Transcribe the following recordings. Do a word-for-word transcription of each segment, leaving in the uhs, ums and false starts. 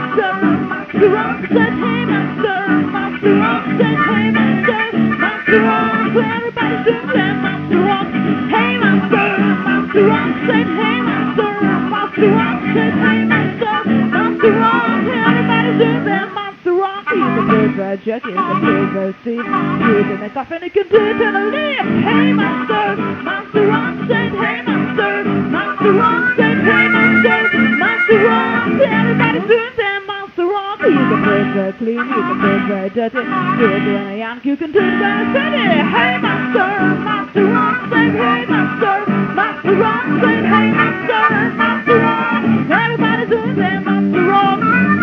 master, master Rock said, hey master, master Rock said, hey master, master Rock, everybody's doing that, master Rock. Hey master, master Rock said, hey master, master Rock said, hey master, master Rock, everybody's doing that, master Rock. He's a good virgin, he's a good virgin, he's in the coffin, he can do it till I leave. Hey master, master Rock said, hey master, master Rock said, hey master, master Rock, everybody's doing that, master Rock. You can do it very clean, you can do it very dirty, do it when a yank, you can do it very steady. Hey master, master Rock said, hey master, master Rock said, hey master, master Rock, everybody's doing that, master Rock.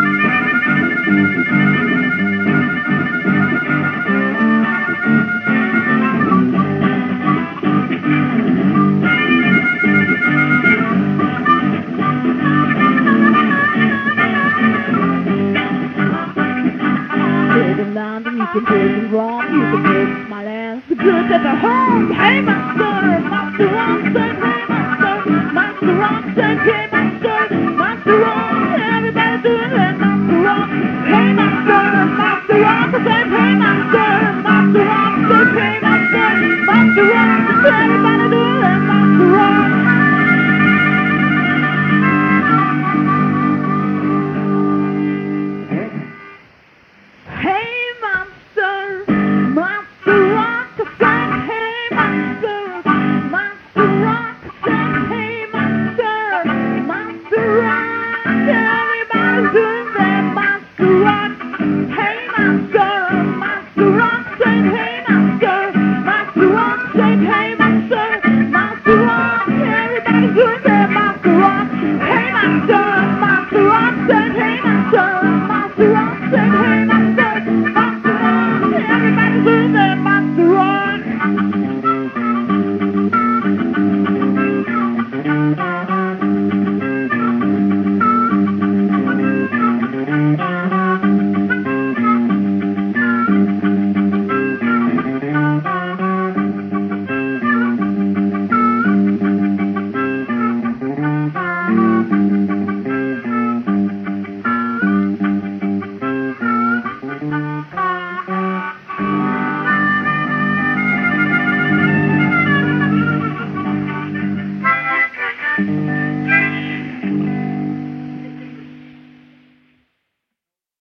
London, you can take it wrong, you can take my land, the good at the home. Hey master, master Rock said, hey master, master Rock said, hey master.